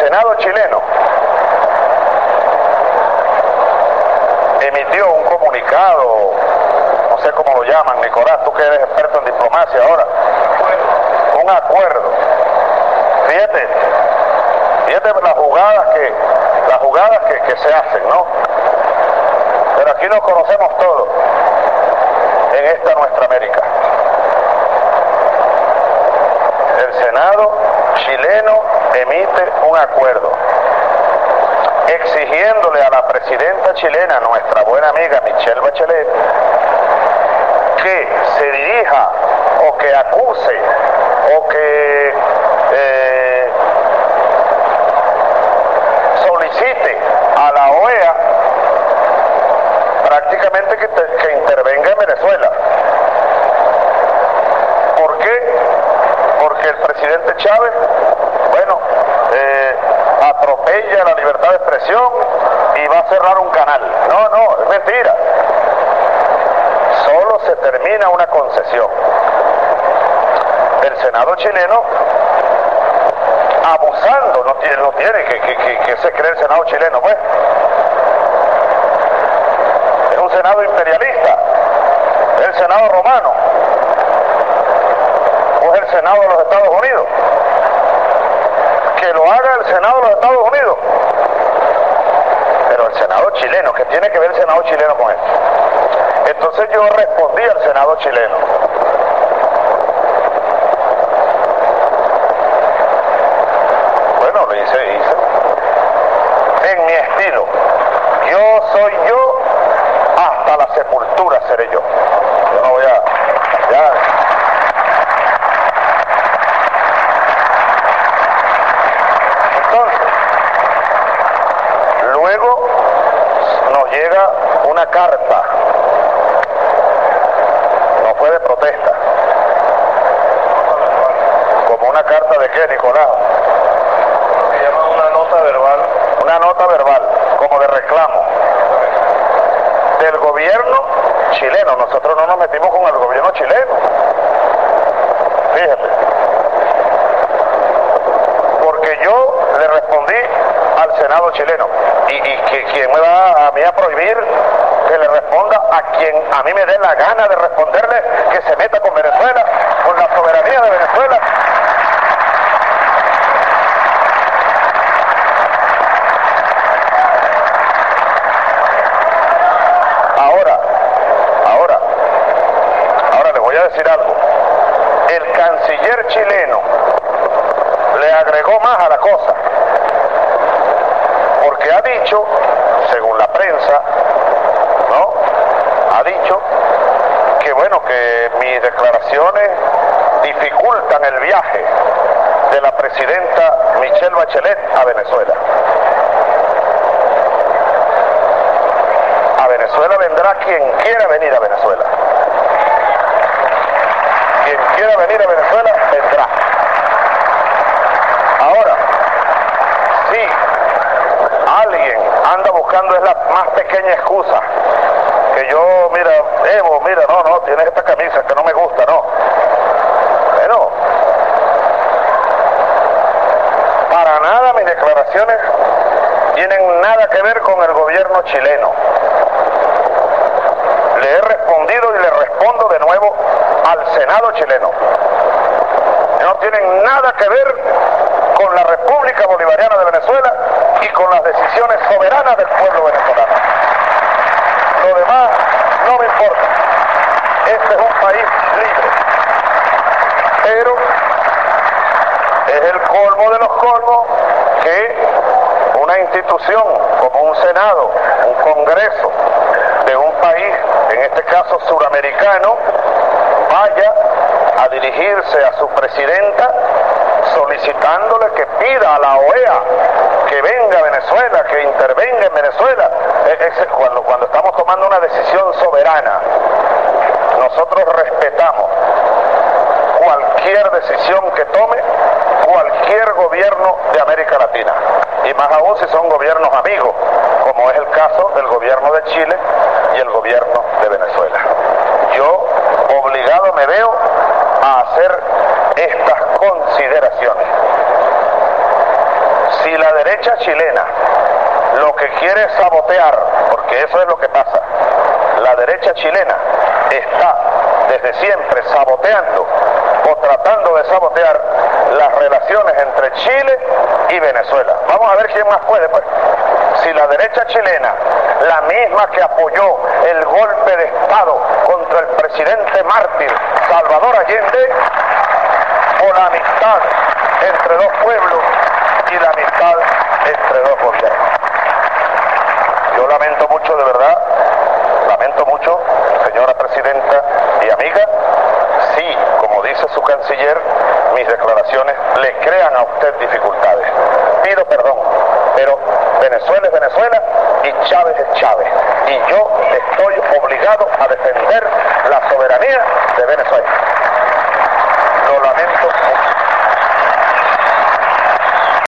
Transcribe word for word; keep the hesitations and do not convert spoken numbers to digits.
Senado chileno emitió un comunicado, no sé cómo lo llaman, Nicolás, tú que eres experto en diplomacia ahora, un acuerdo. Fíjate, fíjate las jugadas que, las jugadas que, que se hacen, ¿no? Pero aquí nos conocemos todos en esta nuestra América. El Senado chileno emite un acuerdo exigiéndole a la presidenta chilena, nuestra buena amiga Michelle Bachelet, que se dirija o que acuse o que eh, solicite a la O E A prácticamente que, te, que intervenga en Venezuela. ¿Por qué? Porque el presidente Chávez, bueno, eh, atropella la libertad de expresión y va a cerrar un canal. No, no, es mentira. Solo se termina una concesión. El Senado chileno, abusando, no tiene, no tiene que, que, que, que se cree el Senado chileno, pues. Es un Senado imperialista, es el Senado romano, o es el Senado de los Estados Unidos. Que lo haga el Senado de los Estados Unidos. Pero el Senado chileno, ¿qué tiene que ver el Senado chileno con esto? Entonces yo respondí al Senado chileno. Bueno, lo hice, hice. En mi estilo. Yo soy yo, hasta la sepultura seré yo. Yo no voy a... Ya. Entonces, luego nos llega una carta. No fue de protesta. Como una carta de qué, Nicolás. Se llama una nota verbal. Una nota verbal, como de reclamo. Del gobierno chileno. Nosotros no nos metimos con el gobierno chileno. Fíjate. Porque yo le respondí al Senado chileno. Y, y que, ¿quién me va a mí a prohibir que le responda a quien a mí me dé la gana de responderle que se meta con Venezuela, con la soberanía de Venezuela? Ahora, ahora, ahora le voy a decir algo. El canciller chileno le agregó más a la cosa, porque ha dicho, según la prensa, ¿no? Ha dicho que bueno, que mis declaraciones dificultan el viaje de la presidenta Michelle Bachelet a Venezuela. A Venezuela vendrá quien quiera venir a Venezuela. Quien quiera venir a Venezuela, vendrá. Ahora, si alguien anda buscando es la más pequeña excusa, que yo, mira, Evo, mira, no, no, tienes esta camisa que no me gusta, no. Bueno, para nada mis declaraciones tienen nada que ver con el gobierno chileno. Le he respondido y le respondo de nuevo al Senado chileno. No tienen nada que ver con la República Bolivariana de Venezuela y con las decisiones soberanas del pueblo venezolano. Lo demás no me importa. Este es un país libre. Pero es el colmo de los colmos que una institución como un Senado, un Congreso de un país, en este caso suramericano, vaya a dirigirse a su presidenta solicitándole que pida a la O E A que venga a Venezuela, que intervenga en Venezuela. Es cuando, cuando estamos tomando una decisión soberana, nosotros respetamos cualquier decisión que tome cualquier gobierno de América Latina, y más aún si son gobiernos amigos, como es el caso del gobierno de Chile y el gobierno de Venezuela. Yo obligado me veo a hacer estas consideraciones. Si Si la derecha chilena lo que quiere es sabotear, porque eso es lo que pasa, la derecha chilena está desde siempre saboteando o tratando de sabotear las relaciones entre Chile y Venezuela. Vamos a ver quién más puede, pues. Si la derecha chilena, la misma que apoyó el golpe de Estado contra el presidente mártir Salvador Allende, o la amistad entre dos pueblos y la amistad entre dos gobiernos. Yo lamento mucho, de verdad, lamento mucho, señora presidenta y amiga, si, como dice su canciller, mis declaraciones le crean a usted dificultades. Pido perdón, pero Venezuela es Venezuela y Chávez es Chávez. Y yo estoy obligado a defender la soberanía de Venezuela. Lo lamento mucho.